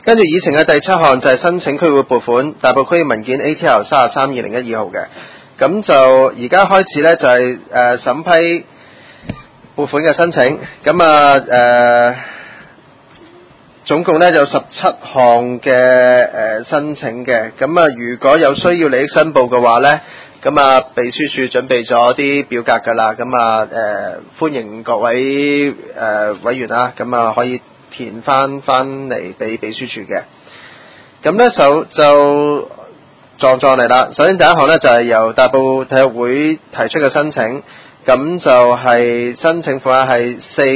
跟住議程嘅第7項就係申請區會撥款，大埔區文件 ATL 33/2012號嘅。咁就而家開始呢，就係審批撥款嘅申請。咁總共呢有17項嘅申請嘅。咁如果有需要利益申報嘅話呢，咁秘書處準備咗啲表格㗎啦。咁歡迎各位委員啦，咁可以填翻嚟俾秘書處嘅。咁呢就狀嚟啦。首先第一項呢，就係由大埔體育會提出嘅申請，咁就係申請款係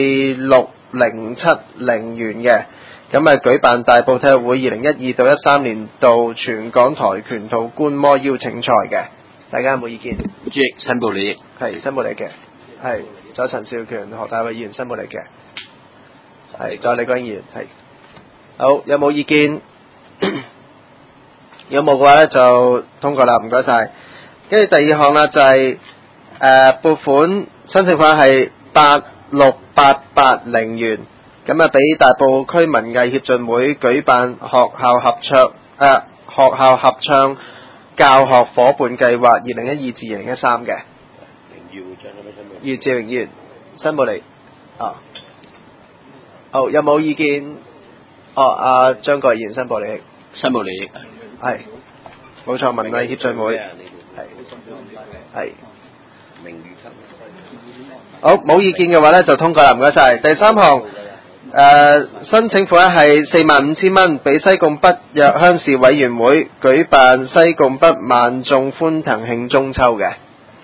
46,070元嘅。咁舉辦大埔體育會2012到13年度全港跆拳道觀摩邀請賽嘅。大家有冇意見？ 主席申報利益， 係申報利益嘅，係仲有陳兆權何大偉議員申報利益嘅，係仲有李國英議員，係好，有冇意見？有冇嘅話咧就通過啦，唔該晒。跟住第二項啦，就係撥款申請款係86,880元，咁俾大埔區文藝協進會舉辦學校合唱教學伙伴計劃2012至2013嘅。姚志榮議員申報嚟。好，有冇意見？阿張國議員申報利益。 申報利益。 係，冇錯，文藝協進會。係。好，冇意見嘅話咧就通過啦，唔該晒。第三項。申請款係45,000蚊，俾西貢北約鄉事委員會舉辦西貢北萬眾歡騰慶中秋嘅。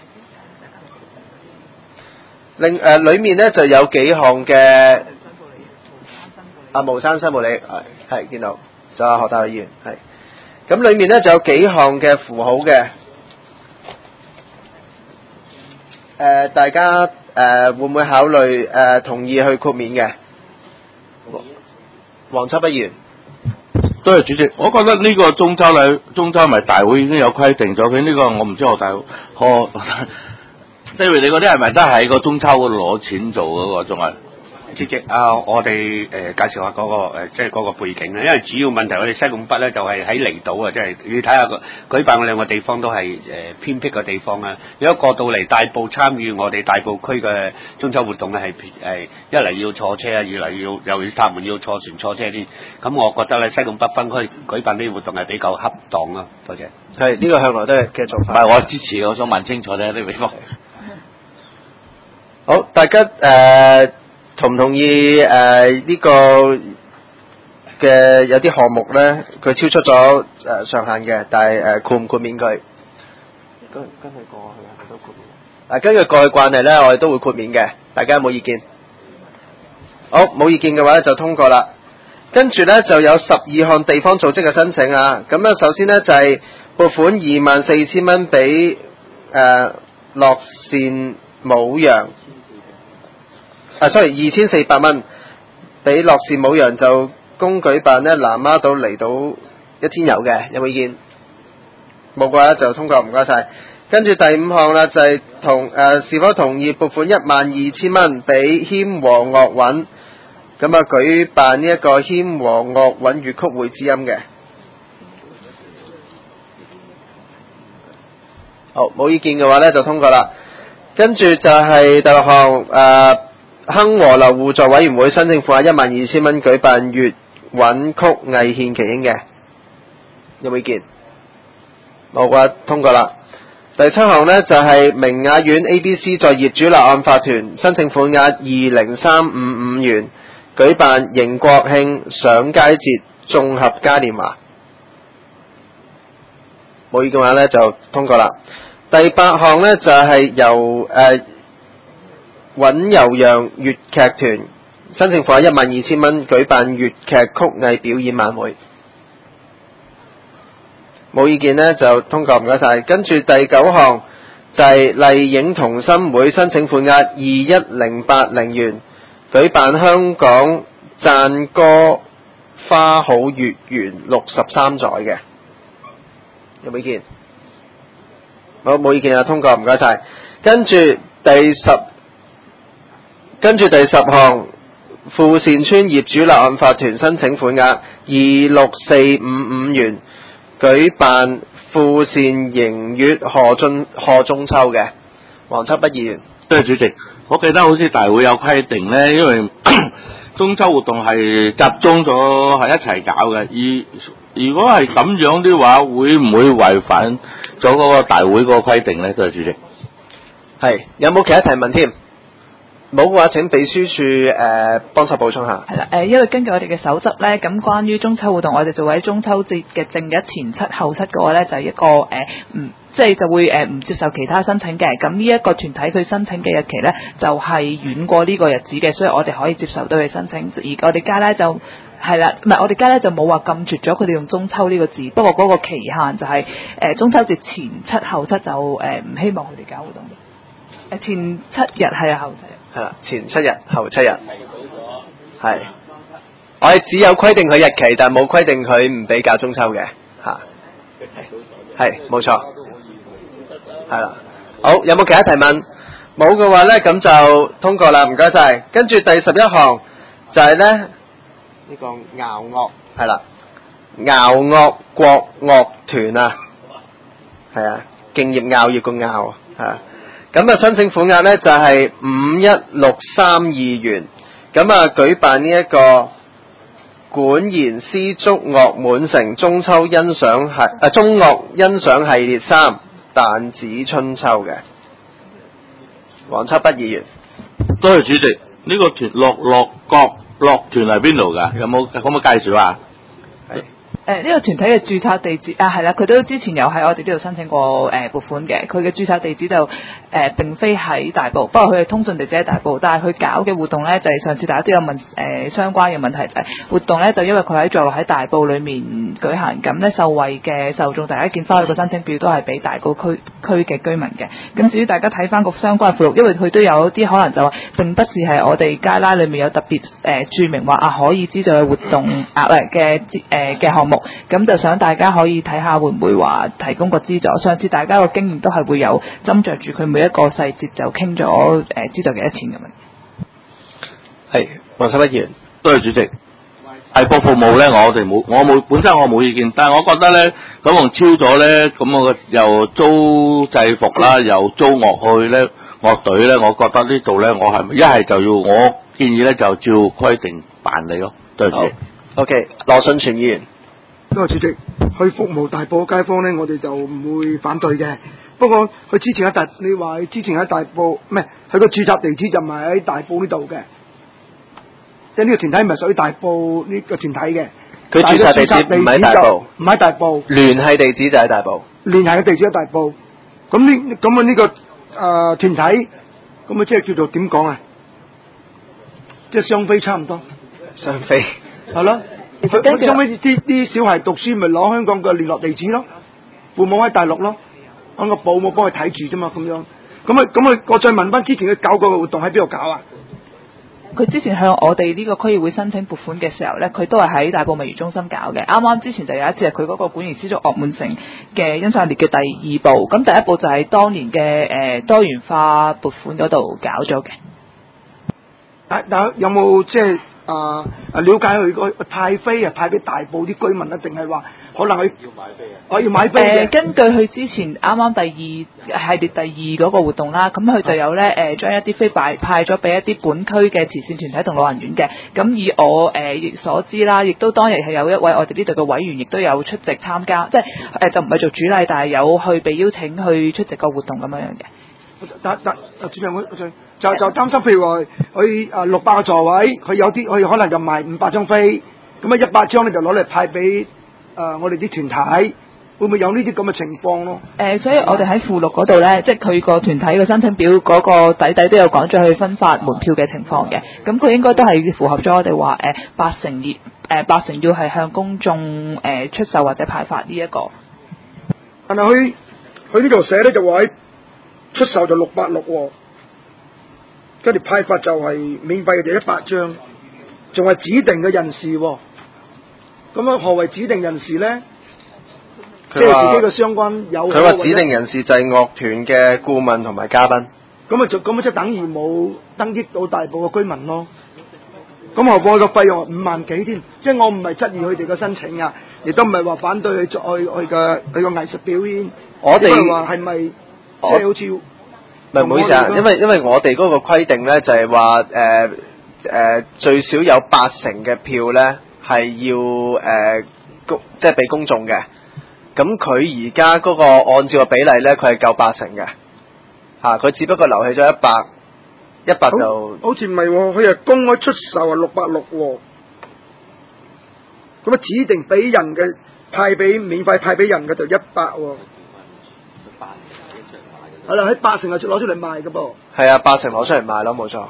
裏面呢就有幾項嘅無山申報利益，係見到，就何大偉議員係。咁裏面呢就有幾項嘅符號嘅。大家會唔會考慮同意去豁免嘅？黃秋北議員， 多謝主席。我覺得呢個中秋咪大會已經有規定咗，佢呢個我唔知即係你嗰啲係咪都係喺個中秋嗰度攞錢做嗰個仲係？ 主席我哋介紹下嗰個即係嗰個背景咧，因為主要問題我哋西貢北咧就係喺離島啊，即係你睇下舉辦嘅兩個地方都係偏僻嘅地方啊。如果過到嚟大埔參與我哋大埔區嘅中秋活動咧，係一嚟要坐車啊，二嚟又要塔門要坐船坐車啲，咁我覺得咧西貢北分區舉辦呢啲活動係比較恰當啊。多謝。 係呢個向來都係嘅做法。 唔係我支持，我想問清楚咧呢個地方。 好，大家同唔同意呢個嘅有啲項目咧，佢超出咗上限嘅，但係豁唔豁免佢？跟佢過去係咪都豁免？根據過去慣例咧，我哋都會豁免嘅。大家有冇意見？好，冇意見嘅話咧就通過啦。跟住咧就有12項地方組織嘅申請啊。咁咧首先咧就係撥款24,000蚊俾樂善舞陽。2,400蚊俾樂善舞陽就供舉辦咧南丫島離島一天遊嘅，有冇意見？冇嘅話就通過，唔該晒。跟住第5項啦，就係是否同意撥款12,000蚊俾謙和樂韻，咁舉辦呢一個謙和樂韻粵曲會之音嘅。好，冇意見嘅話咧就通過啦。跟住就係第6項亨和樓互助委員會申請款12,000蚊舉辦粵韻曲藝獻奇英嘅，有冇意見？冇嘅話通過啦。第7項呢，就係明雅苑 ABC 在業主立案法團申請款額20355元舉辦迎國慶上佳節綜合嘉年華，冇意見嘅話呢就通過啦。第8項呢，就係由尹悠陽粵劇團申請款12,000蚊舉辦粵劇曲藝表演晚會，冇意見呢就通過，唔該晒。跟住第9項就係麗影同心會申請款額21,080元舉辦香港讚歌花好月圓63載嘅，有冇意見？冇意見啊，通過，唔該晒。跟住第10項， 富善村業主立案法團申請款額26455元，舉辦富善迎月賀中秋嘅。黃秋北議員。 多謝主席。我記得好似大會有規定呢，因為中秋活動係集中咗係一齊搞嘅，如果係咁樣的話，會唔會違反咗嗰個大會嗰個規定呢？多謝主席。 係，有冇其他提問添？冇嘅話，請秘書處幫手補充下。 係啦，因為根據我哋嘅守則咧，咁關於中秋活動，我哋就會喺中秋節嘅正日前七後七嘅話咧，就係一個即係就會唔接受其他申請嘅。咁呢一個團體佢申請嘅日期咧，就係遠過呢個日子嘅，所以我哋可以接受到佢申請。而我哋家咧就係啦，唔係我哋家咧就冇話禁絕咗佢哋用中秋呢個字，不過嗰個期限就係中秋節前七後七就唔希望佢哋搞活動。前7日係啊，後7日。 係啦，前7日後7日。係。我哋只有規定佢日期，但係冇規定佢唔俾搞中秋嘅嚇。係，冇錯。係啦。好，有冇其他提問？冇嘅話咧，咁就通過啦，唔該晒。跟住第11項就係咧呢個拗樂係啦，拗樂國樂團啊，係啊，敬業拗業個拗啊。咁啊，申請款額咧就係51632元。咁啊，舉辦呢一個管弦絲竹樂滿城中秋欣賞中樂欣賞系列3彈指春秋嘅。黃秋北議員。 多謝主席。呢個團樂國樂團係邊度㗎？可唔可以介紹啊？ 呢個團體嘅註冊地址係啦，佢都之前有喺我哋呢度申請過撥款嘅。佢嘅註冊地址就並非喺大埔，不過佢嘅通訊地址喺大埔。但係佢搞嘅活動咧，就係上次大家都有問相關嘅問題，活動咧就因為佢坐落喺大埔裏面舉行，咁咧受惠嘅受眾，大家見翻佢個申請表都係俾大埔區嘅居民嘅。咁至於大家睇翻個相關附錄，因為佢都有啲可能就話並不是係我哋街拉裏面有特別註明話可以資助嘅活動嘅項目。咁就想大家可以睇下會唔會話提供個資助。上次大家個經驗都係會有斟酌住佢每一個細節就傾咗資助幾多錢咁樣。 係，黃秋北議員。 多謝主席。大埔服務咧，本身我冇意見，但係我覺得咧，咁用超咗咧，咁我又租制服啦，又租樂去咧，樂隊咧，我覺得呢度咧，我係一係就要我建議咧，就照規定辦理咯。多謝主席。 OK， 羅信全議員。 多謝主席，去服務大埔街坊咧，我哋就唔會反對嘅。不過佢之前你話之前喺大埔，唔係佢個註冊地址就唔係喺大埔呢度嘅，即係呢個團體唔係屬於大埔呢個團體嘅。 佢註冊地址唔喺大埔， 唔喺大埔。 聯繫地址就喺大埔。 聯繫嘅地址喺大埔。咁呢個團體，咁啊即係叫做點講啊？即係雙非差唔多。 雙非。 係咯。因為啲小孩讀書咪攞香港嘅聯絡地址咯，父母喺大陸咯，揾個保姆幫佢睇住啫嘛，咁樣。我再問翻之前佢搞過嘅活動喺邊度搞啊？ 佢之前向我哋呢個區議會申請撥款嘅時候咧，佢都係喺大埔文娛中心搞嘅。啱啱之前就有一次係佢嗰個管弦絲竹樂滿城嘅欣賞列嘅第2步，咁第1步就係當年嘅多元化撥款嗰度搞咗嘅。 但有冇即係？了解佢個派飛派俾大埔啲居民啊，定係話可能佢要買飛啊？我要買飛根據佢之前啱啱系列第2嗰個活動啦，咁佢就有咧將一啲飛派咗俾一啲本區嘅慈善團體同老人院嘅。咁以我所知啦，亦都當日係有一位我哋呢度嘅委員，亦都有出席參加，即係就唔係做主禮，但係有去被邀請去出席個活動咁樣嘅。 主席就擔心，譬如話佢600個座位，佢有啲佢可能就賣500張飛，咁啊100張咧就攞嚟派俾我哋啲團體，會唔會有呢啲咁嘅情況咯？ 所以我哋喺附錄嗰度咧，即係佢個團體嘅申請表嗰個底都有講咗去分發門票嘅情況嘅，咁佢應該都係符合咗我哋話8成要係向公眾出售或者派發呢一個。 但係佢呢度寫咧就話喺出售就660喎。跟住派發就係免費嘅，就100張，仲係指定嘅人士喎。咁何謂指定人士咧？即係自己嘅相關有。 佢話指定人士就係樂團嘅顧問同埋嘉賓。 咁啊即係等於冇登益到大埔嘅居民咯。 咁何況個費用5萬幾添，即係我唔係質疑佢哋嘅申請啊，亦都唔係話反對佢嘅藝術表演。 我哋只係話係咪即係好似唔好意思啊，因為我哋嗰個規定咧就係話最少有80%嘅票咧係要即係俾公眾嘅。咁佢而家嗰個按照個比例咧，佢係夠80%嘅嚇，佢只不過留起咗100就好似唔係喎，佢係公開出售啊660喎，咁啊指定俾人嘅免費派俾人嘅就100喎，係啦，喺80%就攞出嚟賣嘅噃。 係啊，80%攞出嚟賣咯，冇錯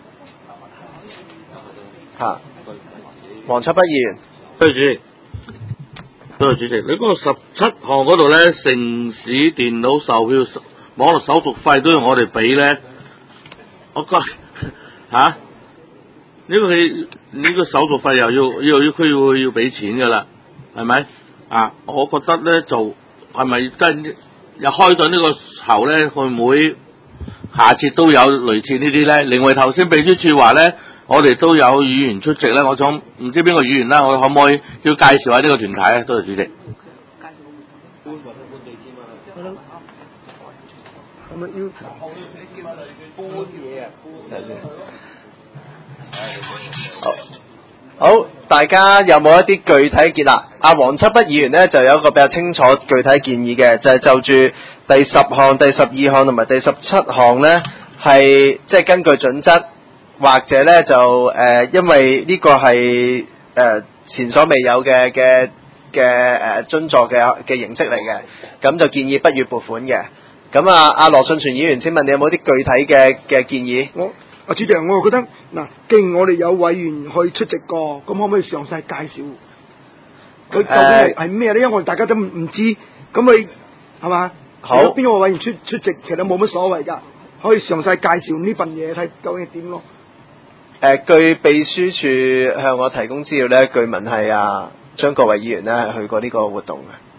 嚇。黃秋北議員， 對主席。主席，你嗰個17項嗰度咧，城市電腦售票網絡手續費都要我哋俾咧，我覺嚇呢個手續費又要佢要俾錢噶啦，係咪啊？我覺得咧就係咪真係又開咗呢個頭咧，會唔會下次都有類似呢啲咧？另外頭先秘書處話咧，我哋都有議員出席咧，我想唔知邊個議員啦，我可唔可以要介紹下呢個團體啊？多謝主席。 係咪要好，大家有冇一啲具體建議？阿黃秋北議員呢就有一個比較清楚具體建議嘅，就係就住第10項、第12項同埋第17項呢，係即係根據準則，或者呢就因為呢個係前所未有嘅津助嘅形式嚟嘅，咁就建議不予撥款嘅。咁阿羅信全議員，請問你有冇啲具體嘅建議？ 主席，我又覺得嗱，既然我哋有委員去出席過，咁可唔可以詳細介紹佢究竟係咩咧？因為我哋大家都唔知，咁佢係嘛？ 好， 邊個委員出席，其實冇乜所謂㗎，可以詳細介紹呢份嘢，睇究竟係點咯。 據秘書處向我提供資料咧，據聞係張國偉議員咧係去過呢個活動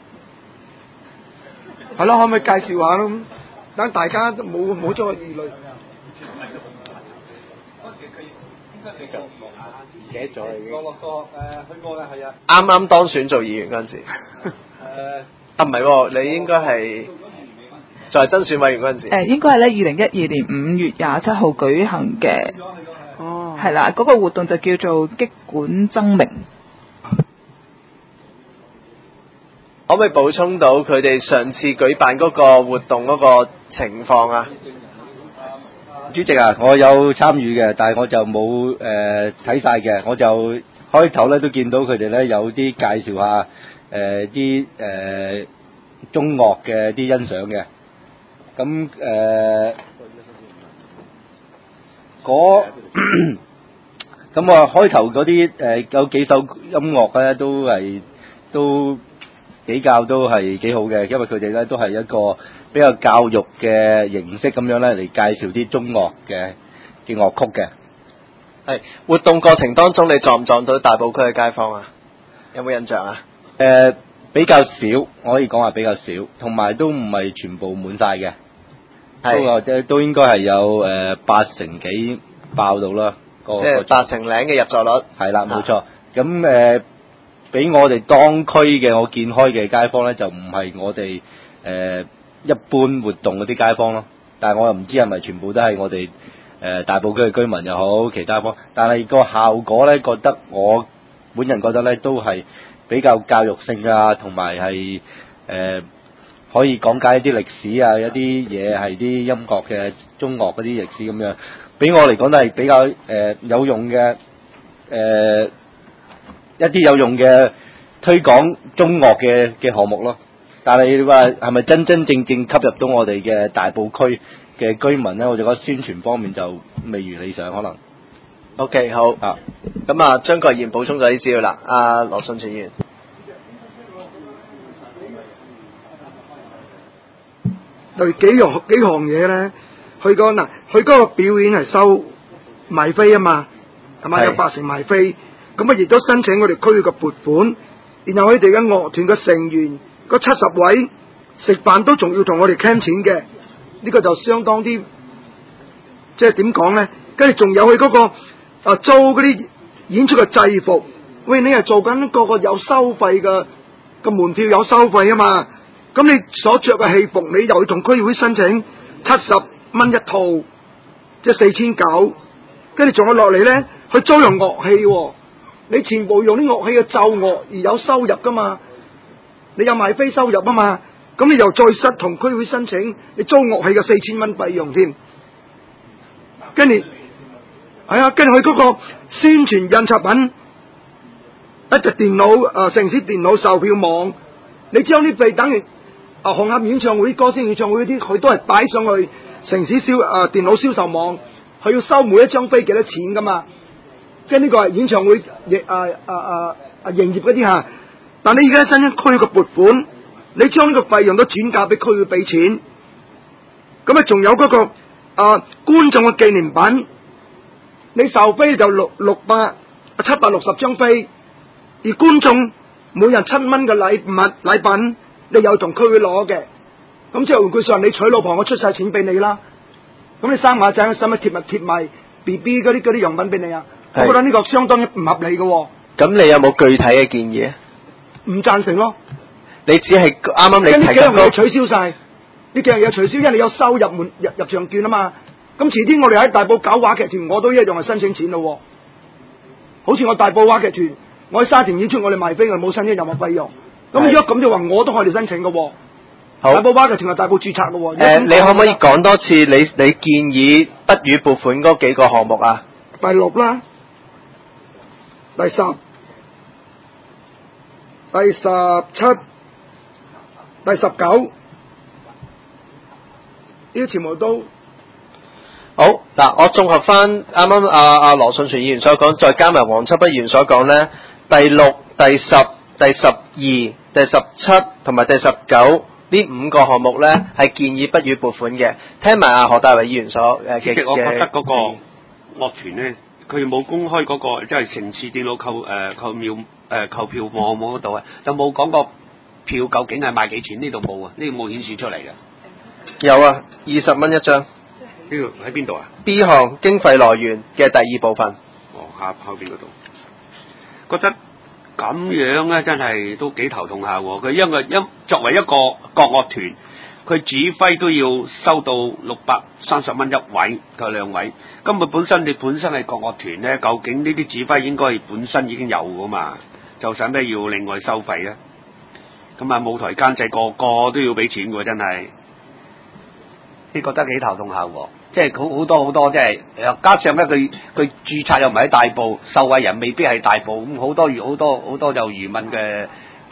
嘅。 係咯，可唔可以介紹下咯？等大家都冇咗個疑慮。 唔記得咗已經。去過啦，係啊。啱啱當選做議員嗰陣時。唔係喎，你應該係就係真選委員嗰陣時。 應該係咧2012年5月27號舉行嘅。 哦。 係啦，嗰個活動就叫做擊管爭鳴。 可唔可以補充到佢哋上次舉辦嗰個活動嗰個情況啊？ 主席啊，我有參與嘅，但係我就冇睇晒嘅。我就開頭咧都見到佢哋咧有啲介紹下啲中樂嘅啲欣賞嘅。咁咁我開頭嗰啲有幾首音樂咧都比較都係幾好嘅，因為佢哋咧都係一個比較教育嘅形式咁樣咧嚟介紹啲中樂嘅樂曲嘅。 係活動過程當中，你撞唔撞到大埔區嘅街坊啊？有冇印象啊？ 比較少，我可以講話比較少，同埋都唔係全部滿晒嘅，都應該係有80幾爆到啦。即係80零嘅入座率。 係啦，冇錯。咁俾我哋當區嘅我見開嘅街坊咧，就唔係我哋一般活動嗰啲街坊咯。但係我又唔知係咪全部都係我哋大埔區嘅居民又好，其他方。但係個效果咧，我本人覺得咧，都係比較教育性啊，同埋係可以講解一啲歷史啊，一啲嘢係啲音樂嘅中樂嗰啲歷史咁樣。俾我嚟講都係比較有用嘅一啲有用嘅推廣中樂嘅項目咯，但係你話係咪真真正正吸入到我哋嘅大埔區嘅居民咧？我就覺得宣傳方面就未如理想，可能。 OK， 好。啊，咁張國賢補充咗啲資料啦。阿羅信全議員。 對幾項嘢咧，佢嗰個表演係收賣飛啊嘛，係咪有80賣飛？咁亦都申請我哋區嘅撥款，然後佢哋嘅樂團嘅成員嗰70位食飯都仲要同我哋傾錢嘅，呢個就相當啲，即係點講咧？跟住仲有佢嗰個租嗰啲演出嘅制服，喂，你係做緊個個有收費嘅門票有收費啊嘛，咁你所着嘅戲服，你又要同區議會申請70蚊一套，即係4900，跟住仲有落嚟咧，去租用樂器喎，你全部用啲樂器嘅奏樂而有收入噶嘛，你有賣飛收入啊嘛，咁你又再同區議會申請，你租樂器嘅4000蚊費用添，跟住係啊，跟住佢嗰個宣傳印刷品，一隻電腦城市電腦售票網，你將啲費等於紅磡演唱會、歌星演唱會嗰啲，佢都係擺上去城市電腦銷售網，佢要收每一張飛幾多錢噶嘛，即係呢個係演唱會營業嗰啲嚇。但你而家新一區嘅撥款，你將呢個費用都轉嫁俾區議會俾錢，咁啊仲有嗰個觀眾嘅紀念品，你售飛就760張飛，而觀眾每人7蚊嘅禮品，你有同區會攞嘅，咁即係換句說話，你娶老婆我出晒錢俾你啦，咁你生馬仔使乜貼埋 BB 嗰啲樣品俾你啊？我覺得呢個相當唔合理嘅喎。 咁你有冇具體嘅建議啊？ 唔贊成咯。 你只係啱啱你提呢幾樣嘢取消晒，呢幾樣嘢取消，因為你有收入場券啊嘛。咁遲啲我哋喺大埔搞話劇團，我都一樣係申請錢咯。好似我大埔話劇團，我喺沙田演出，我哋賣飛，我哋冇申請任何費用。咁如果咁就話，我都可以申請嘅。好，大埔話劇團係大埔註冊咯。 你可唔可以講多次你建議不予撥款嗰幾個項目啊？ 第6啦，第10、第17、第19，呢啲全部都好嗱。我綜合翻啱啱阿羅信全議員所講，再加埋黃秋北議員所講咧，第6、第10、第12、第17同埋第19呢5個項目咧，係建議不予撥款嘅。聽埋阿何大為議員所我覺得嗰個樂團咧，佢冇公開嗰個即係城市電腦購票網嗰度啊，就冇講過票究竟係賣幾錢，呢度冇啊，呢度冇顯示出嚟嘅。 有啊，20蚊一張。 呢度喺邊度啊 ？B 項經費來源嘅第2部分。 哦，後邊嗰度。覺得咁樣咧，真係都幾頭痛下喎。佢作為一個國樂團，佢指揮都要收到630蚊一位，佢兩位。咁佢本身係國樂團咧，究竟呢啲指揮應該係本身已經有噶嘛？就使咩要另外收費咧？咁啊，舞台監製個個都要俾錢喎，真係。你覺得幾頭痛下喎？即係好多，即係加上咧，佢註冊又唔係喺大埔，受惠人未必係大埔，咁好多就疑問嘅，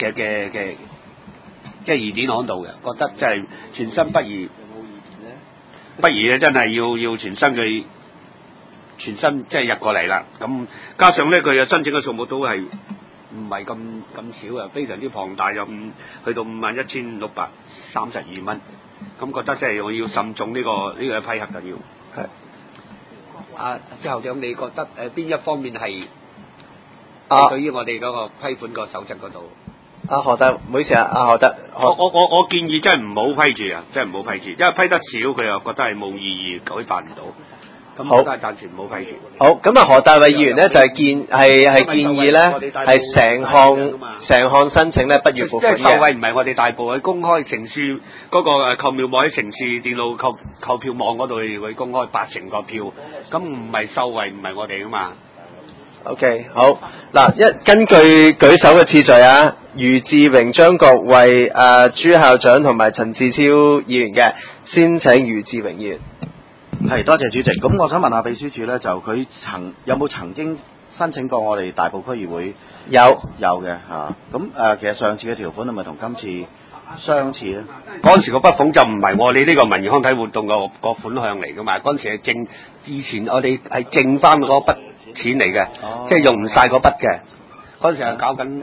即係疑點喺度嘅，覺得真係全身不如。不如咧，真係要全身即係入過嚟啦。咁加上咧，佢嘅申請嘅數目都係唔係咁少啊，非常之龐大，又去到51,632蚊。咁覺得即係我要慎重呢個批核緊要。係。之後長，你覺得邊一方面係對於我哋嗰個批款個守則嗰度？ 何德，唔好意思啊，何德。 我建議真係唔好批住啊，真係唔好批住，因為批得少佢又覺得係冇意義，舉辦唔到。咁好，但係暫時唔好批住。 好，咁啊，何大偉議員咧就係建議咧係成項申請咧不予撥款嘅。 即係受惠唔係我哋大埔，去公開城市嗰個購票網喺城市電腦購票網嗰度會公開80%個票，咁唔係受惠唔係我哋噶嘛。 OK， 好嗱，根據舉手嘅次序啊，余志榮、張國衛、朱校長同埋陳志超議員嘅，先請余志榮議員。 係，多謝主席。咁我想問下秘書處咧，就佢有冇曾經申請過我哋大埔區議會？有嘅嚇。咁其實上次嘅條款係咪同今次相似咧？ 嗰陣時個筆款就唔係我哋呢個文娛康體活動個款項嚟噶嘛，嗰陣時係以前我哋係剩翻嗰筆錢嚟嘅，即係用唔晒嗰筆嘅。嗰陣時係搞緊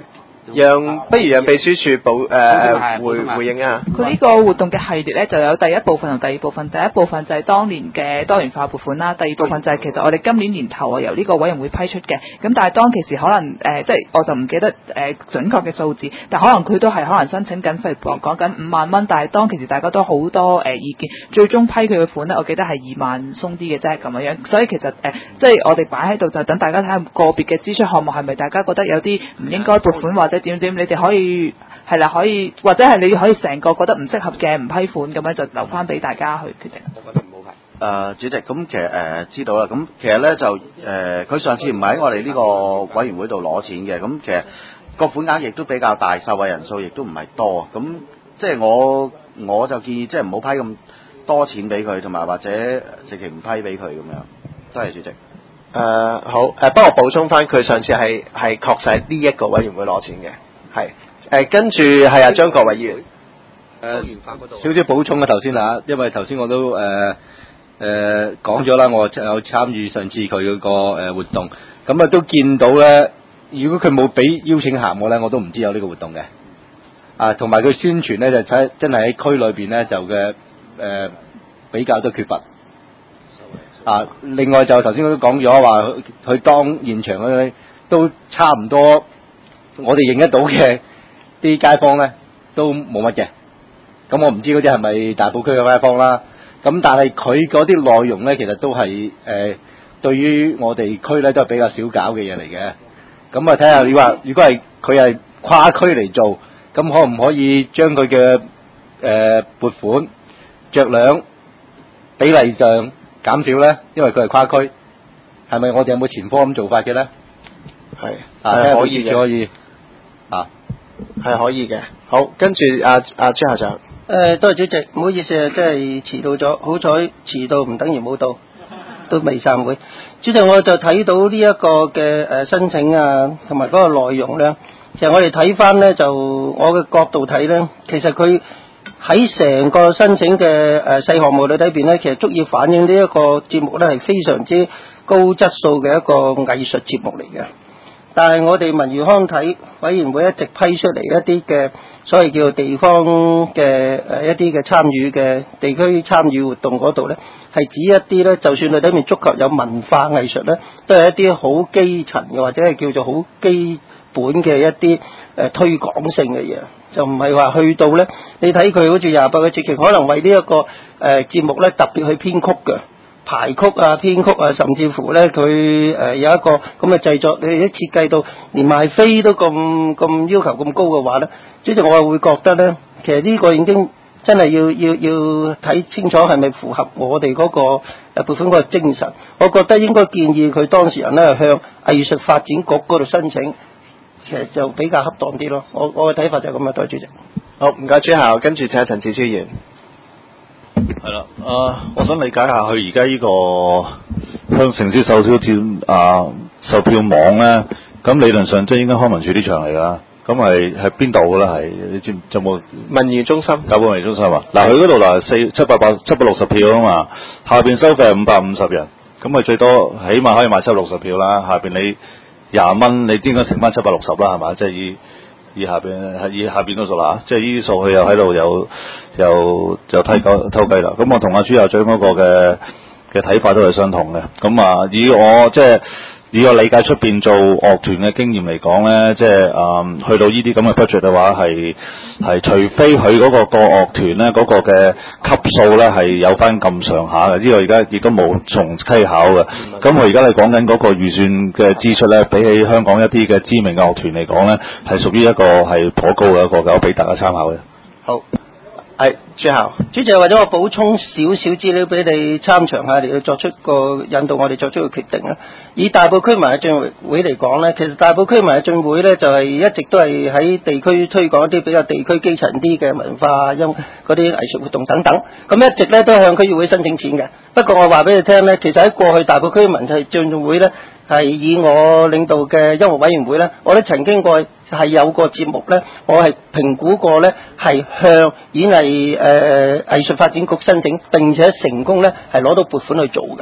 不如讓秘書處回應啊。 佢呢個活動嘅系列咧，就有第一部分同第二部分。第一部分就係當年嘅多元化撥款啦，第二部分就係其實我哋今年年頭由呢個委員會批出嘅。咁但係當其時可能即係我就唔記得準確嘅數字，但可能佢都係可能申請緊，譬如講緊5萬蚊，但係當其時大家都好多意見，最終批佢嘅款咧，我記得係2萬鬆啲嘅啫咁樣。所以其實即係我哋擺喺度就等大家睇下個別嘅支出項目係咪大家覺得有啲唔應該撥款或者點，你哋可以係啦，可以或者係你可以成個覺得唔適合嘅唔批款咁樣就留翻俾大家去決定。 我覺得唔好批。主席，咁其實知道啦，咁其實咧就佢上次唔係喺我哋呢個委員會度攞錢嘅，咁其實個款額亦都比較大，受惠人數亦都唔係多，咁即係我就建議即係唔好批咁多錢俾佢，同埋或者直情唔批俾佢咁樣。多謝主席。 好，幫我補充翻，佢上次係確實係呢一個委員會攞錢嘅，係跟住係阿張國偉議員。 少少補充啊，頭先啊，因為頭先我都講咗啦，我有參與上次佢嗰個活動，咁啊都見到咧，如果佢冇俾邀請函我咧，我都唔知有呢個活動嘅。啊，同埋佢宣傳咧就真係喺區裏邊咧就嘅比較都缺乏。啊，另外就頭先都講咗話，佢當現場嗰啲都差唔多，我哋認得到嘅啲街坊咧都冇乜嘅。咁我唔知嗰啲係咪大埔區嘅街坊啦。咁但係佢嗰啲內容咧，其實都係對於我哋區咧都係比較少搞嘅嘢嚟嘅。咁啊睇下你話，如果係佢係跨區嚟做，咁可唔可以將佢嘅撥款酌量比例上減少咧？因為佢係跨區，係咪我哋有冇前科咁做法嘅咧？ 係可以嘅，可以啊， 係可以嘅。好，跟住阿朱校長。 多謝主席，唔好意思啊，真係遲到咗，好彩遲到唔等於冇到，都未散會。主席，我就睇到呢一個嘅申請啊，同埋嗰個內容咧，其實我哋睇翻咧，就我嘅角度睇咧，其實佢喺成個申請嘅細項目裏邊咧，其實足以反映呢一個節目咧係非常之高質素嘅一個藝術節目嚟嘅。但係我哋文娛康體委員會一直批出嚟一啲嘅所謂叫做地方嘅一啲嘅參與嘅地區參與活動嗰度咧，係指一啲咧，就算佢裏面觸及有文化藝術咧，都係一啲好基層嘅或者係叫做好基本嘅一啲推廣性嘅嘢，就唔係話去到咧，你睇佢好似28個節期，可能為呢一個節目咧特別去編曲嘅。排曲啊、編曲啊，甚至乎咧佢有一個咁嘅製作，你哋都設計到連賣飛都咁要求咁高嘅話咧，主席我係會覺得咧，其實呢個已經真係要睇清楚係咪符合我哋嗰個撥款嗰個精神。我覺得應該建議佢當事人咧向藝術發展局嗰度申請，其實就比較恰當啲咯。我嘅睇法就係咁啊，多謝主席。 好，唔該朱校，跟住請陳志超議員。 係啦，我想理解下佢而家呢個向城市售票網咧，咁理論上即係應該康文署啲場嚟㗎，咁係邊度㗎啦？係你知有冇？ 文娛中心， 九龍文娛中心啊！嗱，佢嗰度嗱760票啊嘛，下邊收費係550人，咁佢最多起碼可以賣760票啦，下邊你20蚊，你應該乘翻760啦，係嘛？即係以下邊嗰數啦，即係呢啲數佢又喺度又偷雞啦。咁我同阿朱校長嗰個嘅睇法都係相同嘅。咁啊，以我理解出邊做樂團嘅經驗嚟講咧，即係去到呢啲咁嘅 budget 嘅話，係除非佢嗰個樂團咧嗰個嘅級數咧係有翻咁上下嘅，呢個而家亦都冇從稽考嘅。咁我而家你講緊嗰個預算嘅支出咧，比起香港一啲嘅知名嘅樂團嚟講咧，係屬於一個係頗高嘅一個，我俾大家參考嘅。 好。係朱校， 主席，或者我補充少少資料俾你參詳下，嚟去作出個引導我哋作出個決定啦。以大埔區文藝進會嚟講咧，其實大埔區文藝進會咧就係一直都係喺地區推廣一啲比較地區基層啲嘅文化嗰啲藝術活動等等。咁一直咧都向區議會申請錢嘅。不過我話俾你聽咧，其實喺過去大埔區文藝進會咧，係以我領導嘅音樂委員會咧，我都曾經過係有個節目咧，我係評估過咧，係向演藝藝術發展局申請，並且成功咧係攞到撥款去做嘅。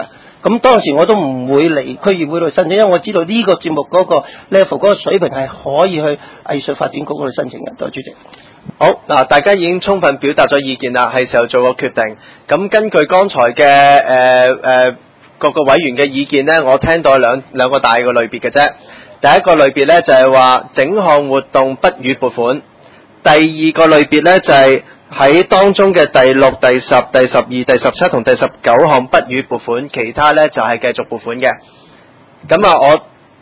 咁當時我都唔會嚟區議會度申請，因為我知道呢個節目嗰個 level 嗰個水平係可以去藝術發展局嗰度申請嘅。多謝主席。 好嗱，大家已經充分表達咗意見啦，係時候做個決定。咁根據剛才嘅各個委員嘅意見呢，我聽到兩個大嘅類別嘅啫。第一個類別呢，就係話整項活動不予撥款，第二個類別呢，就係喺當中嘅第6、第10、第12、第17同第19項不予撥款，其他呢就係繼續撥款嘅。咁啊，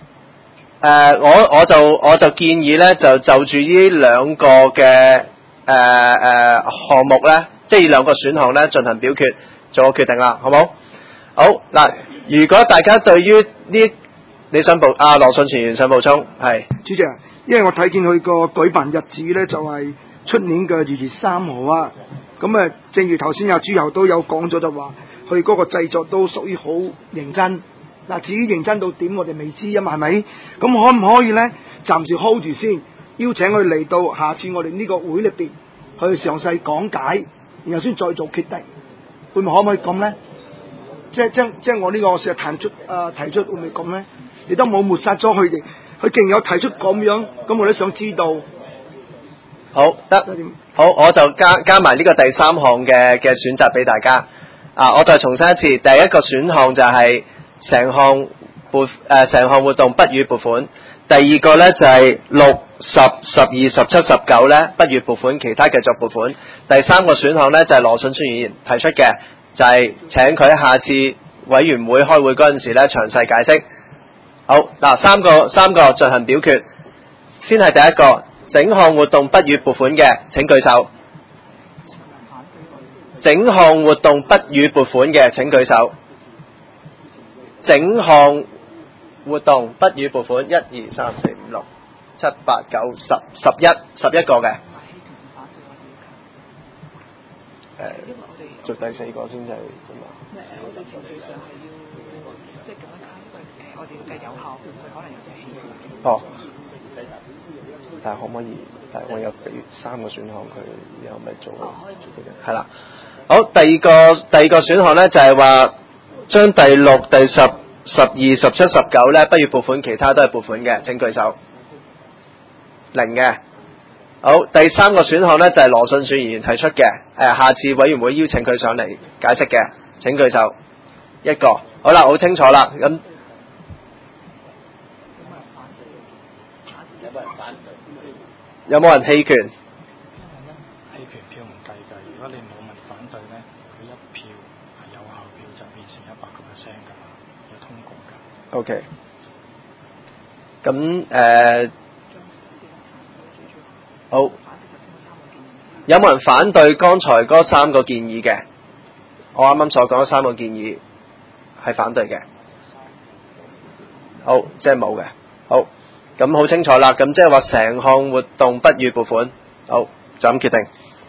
我就建議呢，就住呢兩個嘅項目呢，即係兩個選項呢，進行表決，做個決定啦，好冇？好嗱，如果大家對於呢，你想羅信全員想補充係主席啊，因為我睇見佢個舉辦日子咧就係出年嘅2月3號啊，咁啊，正如頭先阿朱友都有講咗，就話佢嗰個製作都屬於好認真。嗱，至於認真到點，我哋未知啊嘛，係咪？咁可唔可以咧暫時 hold 住先，邀請佢嚟到下次我哋呢個會裏邊去詳細講解，然後先再做決定，會唔會可唔可以咁咧？即係我呢個成日提出會唔會咁咧？你都冇抹殺咗佢哋，佢竟有提出咁樣，咁我都想知道。 好得，好，我就加埋呢個第3項嘅選擇俾大家。我再重申一次，第一個選項就係成項活動不予撥款，第二個呢就係6、10、12、17、19呢不予撥款，其他繼續撥款。第三個選項呢就係羅信川議員提出嘅，就係請佢下次委員會開會嗰陣時呢詳細解釋。好嗱，三個進行表決，先係第一個，整項活動不予撥款嘅請舉手。整項活動不予撥款嘅請舉手。整項活動不予撥款，1、2、3、4、5、6、7、8、9、10、11個嘅。做第4個先係啫嘛。 我哋程序上係要即係咁樣睇，因為我哋要計有效，佢可能有隻氣。 哦。但係可唔可以？但係我有俾3個選項佢，然後咪做？可以做嘅。係啦。好，第二個選項咧就係話將第6、第10、12、17、19咧不予撥款，其他都係撥款嘅，請舉手。0嘅。好，第3個選項咧就係羅信選議員提出嘅，下次委員會邀請佢上嚟解釋嘅，請舉手。1個。好啦，好清楚啦，咁。有冇人棄權？ 棄權票唔計㗎，如果你冇人反對咧，佢一票係有效票就變成100%㗎啦，要通過㗎。 OK。咁好。有冇人反對剛才嗰3個建議嘅？我啱啱所講嗰3個建議係反對嘅。好，即係冇嘅。好。咁好清楚啦，咁即係話成項活動不予撥款，好，就咁決定。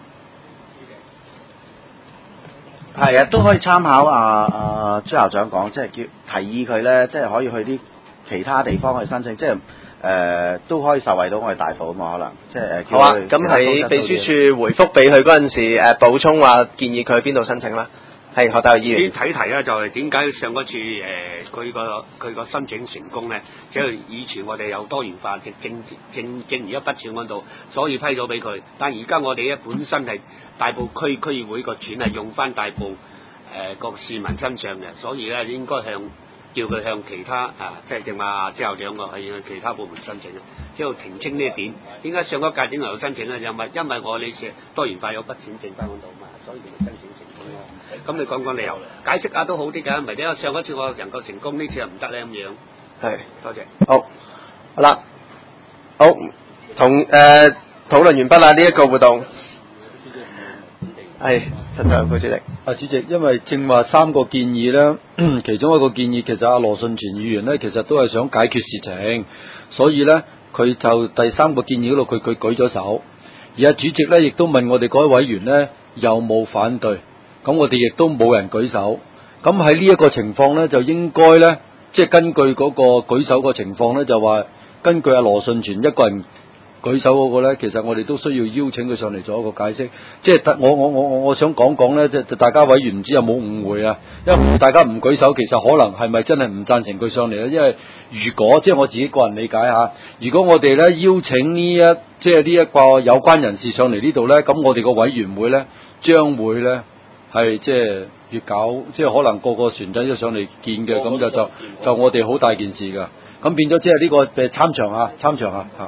係啊，都可以參考朱校長講，即係叫提議佢咧，即係可以去啲其他地方去申請，即係都可以受惠到我哋大埔啊嘛，可能即係好啊，咁喺秘書處回覆俾佢嗰陣時，補充話建議佢去邊度申請啦。係何大議員。 先睇題啦，就係點解上嗰次佢個申請成功咧？即係以前我哋有多元化正如一筆錢嗰度，所以批咗俾佢。但而家我哋咧本身係大埔區議會個錢係用翻大埔個市民身上嘅，所以咧應該叫佢向其他即係正話朱校長係向其他部門申請嘅，即係澄清呢一點。點解上嗰屆點又申請咧？因為我哋多元化有筆錢剩翻嗰度嘛，所以咪申請成功咯。咁你講理由，解釋下都好啲㗎，唔係點解上一次我能夠成功，呢次又唔得咧咁樣？ 係， 多謝。 好啦，好，討論完畢啦，呢一個活動。係，陳長副主席。 主席，因為正話3個建議咧，其中一個建議其實羅信全議員咧，其實都係想解決事情，所以咧佢就第3個建議嗰度佢舉咗手，而主席咧亦都問我哋嗰位委員咧有冇反對。咁我哋亦都冇人舉手，咁喺呢一個情況咧，就應該咧，即係根據嗰個舉手個情況咧，就話根據羅信全一個人嗰舉手嗰個咧，其實我哋都需要邀請佢上嚟做一個解釋。即係我想講講咧，即係大家委員唔知有冇誤會啊？因為大家唔舉手，其實可能係咪真係唔贊成佢上嚟咧？因為如果即係我自己個人理解下，如果我哋咧邀請即係呢一個有關人士上嚟呢度咧，咁我哋個委員會咧將會咧係即係越搞，即係可能個個船仔都上嚟見嘅，咁就我哋好大件事㗎。咁變咗即係呢個參詳下嚇。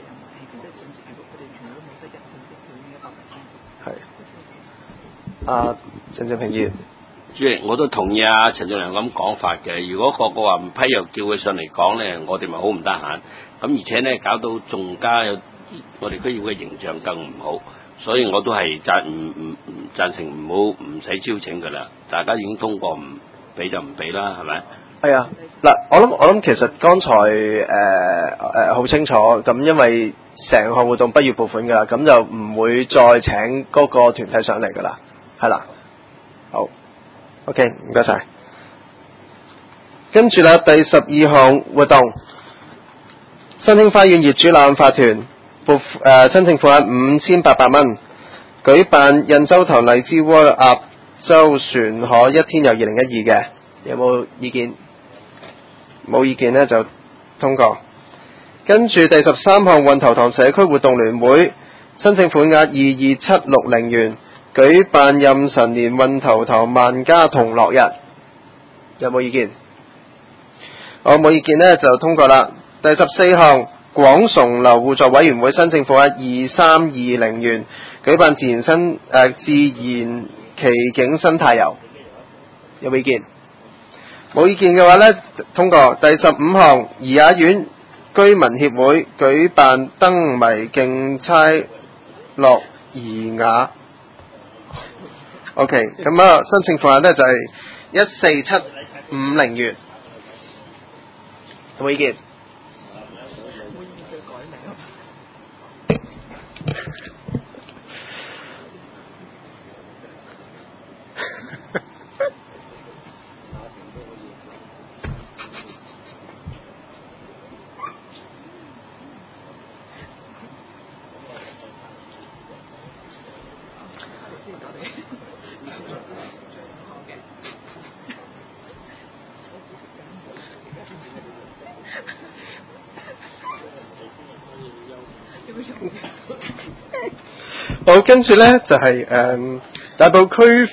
係。陳振平議員， 主席，我都同意阿陳俊良咁講法嘅。如果個個話唔批又叫佢上嚟講咧，我哋咪好唔得閒。咁而且咧搞到仲加有我哋區議會嘅形象更唔好，所以我都係贊成唔使招請㗎啦。大家已經通過，唔俾就唔俾啦，係咪？ 係啊，嗱，我諗其實剛才好清楚，咁因為成項活動不要撥款㗎啦，咁就唔會再請嗰個團體上嚟㗎啦，係啦，好 ，OK， 唔該晒。跟住啦，第12項活動，新興花園業主立案法團申請款5800蚊，舉辦印洲塘荔枝窩鴨洲船河一天遊2012嘅，有冇意見？冇意見呢就通過。跟住第13項運頭塘社區活動聯會申請款額22760元，舉辦壬辰年運頭塘萬家同樂日，有冇意見？冇意見呢就通過啦。第14項廣崇樓互助委員會申請款額2320元，舉辦自然奇景生態遊，有冇意見？冇意見嘅話呢，通過。第15項怡雅苑居民協會舉辦燈謎競猜樂怡雅 ，OK， 咁啊申請款額呢就係14750元，有冇意見？好，跟住呢就係大埔區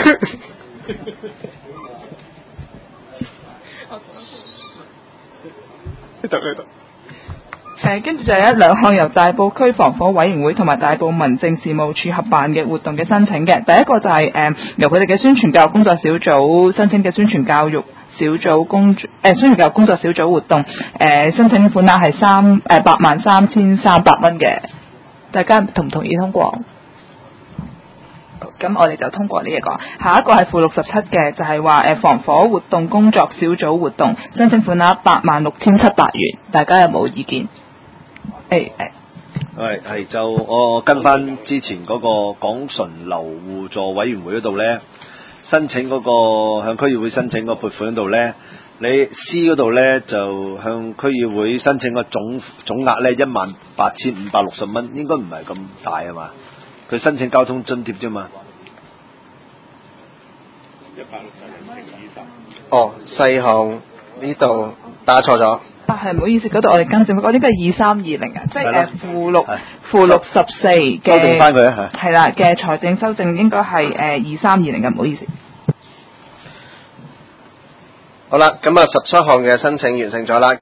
跟住就有兩項由大埔區防火委員會同埋大埔民政事務處合辦嘅活動嘅申請嘅。第一個就係由佢哋嘅宣傳教育工作小組申請嘅宣傳教育小組宣傳教育工作小組活動，申請款額係83300蚊嘅。大家同唔同意通過？咁我哋就通過呢一個。下一個係附67嘅，就係話防火活動工作小組活動，申請款額86700元。大家有冇意見？ 係就我跟翻之前嗰個廣純樓互助委員會嗰度咧，申請嗰個向區議會申請個撥款嗰度咧，你 C 嗰度咧就向區議會申請個總額咧18560蚊，應該唔係咁大啊嘛？佢申請交通津貼啫嘛。 細項呢度打錯咗。 係唔好意思，嗰度我哋更正，嗰啲係2320啊，即係附64嘅。修正翻佢啊，係啦嘅財政修正應該係2320嘅，唔好意思。 好啦，咁啊17項嘅申請完成咗啦。